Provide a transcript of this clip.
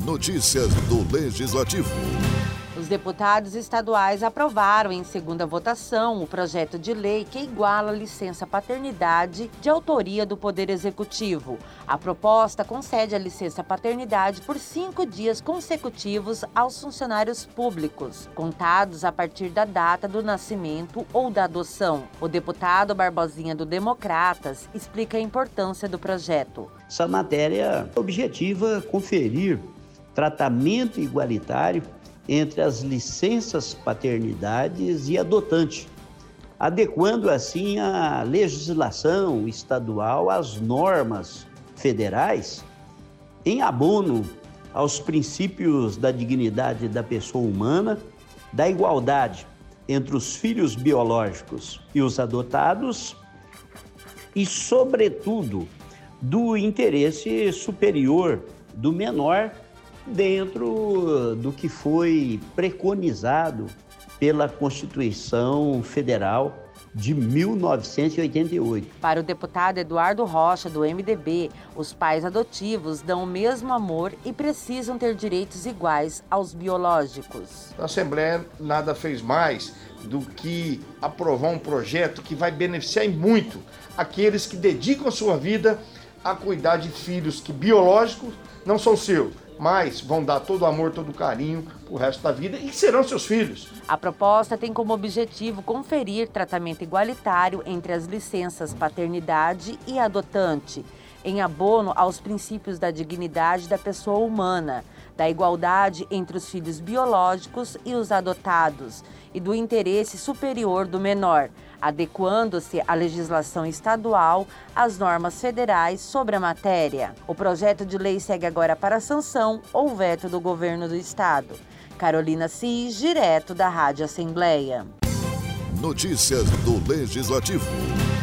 Notícias do Legislativo. Os deputados estaduais aprovaram em segunda votação o projeto de lei que iguala a licença paternidade de autoria do Poder Executivo. A proposta concede a licença paternidade por 5 dias consecutivos aos funcionários públicos, contados a partir da data do nascimento ou da adoção. O deputado Barbosinha do Democratas explica a importância do projeto. Essa matéria objetiva conferir tratamento igualitário entre as licenças paternidades e adotante, adequando assim a legislação estadual às normas federais, em abono aos princípios da dignidade da pessoa humana, da igualdade entre os filhos biológicos e os adotados e, sobretudo, do interesse superior do menor dentro do que foi preconizado pela Constituição Federal de 1988. Para o deputado Eduardo Rocha, do MDB, os pais adotivos dão o mesmo amor e precisam ter direitos iguais aos biológicos. A Assembleia nada fez mais do que aprovar um projeto que vai beneficiar muito aqueles que dedicam a sua vida a cuidar de filhos que biológicos não são seus, mas vão dar todo o amor, todo o carinho pro resto da vida e serão seus filhos. A proposta tem como objetivo conferir tratamento igualitário entre as licenças paternidade e adotante, em abono aos princípios da dignidade da pessoa humana, da igualdade entre os filhos biológicos e os adotados e do interesse superior do menor, adequando-se à legislação estadual às normas federais sobre a matéria. O projeto de lei segue agora para a sanção ou veto do governo do estado. Carolina Cis, direto da Rádio Assembleia. Notícias do Legislativo.